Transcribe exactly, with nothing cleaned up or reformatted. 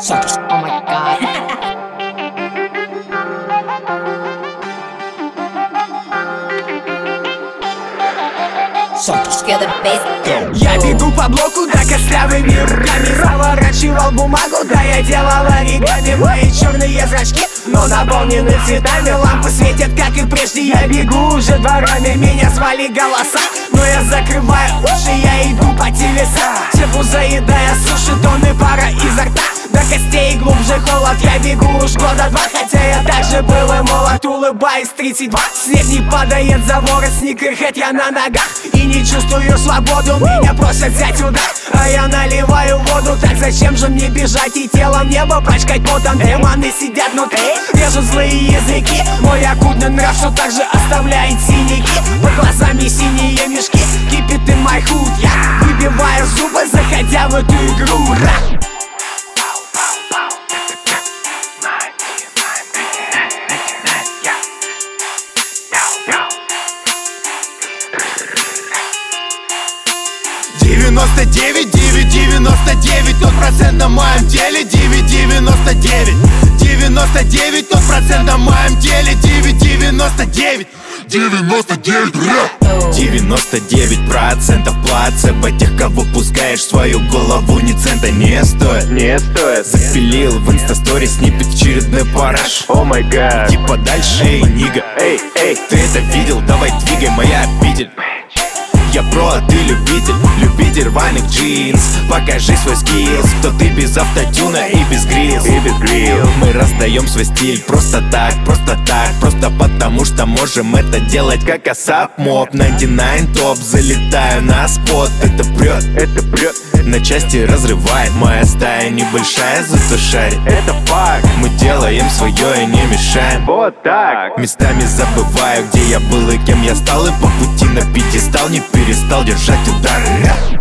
Suckers. Oh my god. Suckers. Get the bass. Я бегу по блоку, да костлявыми руками заворачивал бумагу, да я делал оригами. Мои черные зрачки, но наполнены цветами. Лампы светят, как и прежде. Я бегу уже дворами, меня звали голоса, но я закрываю уши, я иду по телесам. Сижу, заедая суши, тонны пара изо рта. До костей глубже холод, я бегу уж года два. Хотя я также был и молод, улыбаюсь тридцать два. Снег не падает за ворот, сникерхед я на ногах. И не чувствую свободу, меня просят взять удар, а я наливаю воду. Так зачем же мне бежать и телом небо пачкать потом? Демоны сидят внутри, режут злые языки. Мой оккультный нрав все так же оставляет синяки. Под глазами синие мешки, keep it in my hood. Я выбиваю зубы, заходя в эту игру. девяносто девять, девять, девяносто девять, тот процент на моем теле. Девять, девяносто девять, девяносто девять, тот процент на моем теле. Девять, девяносто девять, девяносто девять, девяносто девять процентов плацебо. Тех, кого пускаешь в свою голову, ни цента не стоит. Не стоит. Запилил в инстастори сниппет очередной параш. О май гад. Иди подальше, эй, нига. Эй, эй. Ты это видел? Давай двигай, моя обитель. Я про, а ты любитель, любитель рваных джинс. Покажи свой скилл, кто ты без автотюна и без грилл. И без грилл. Мы раздаем свой стиль просто так, просто так. Просто потому что можем это делать как асап моб. девяносто девять топ, залетаю на спот. Это прет, Это прет. на части разрывает. Моя стая небольшая, зато шарит. Это факт. Мы делаем свое и не мешаем. Вот так. Местами забываю, где я был и кем я стал. И по пути на пьедестал не перестал держать удары.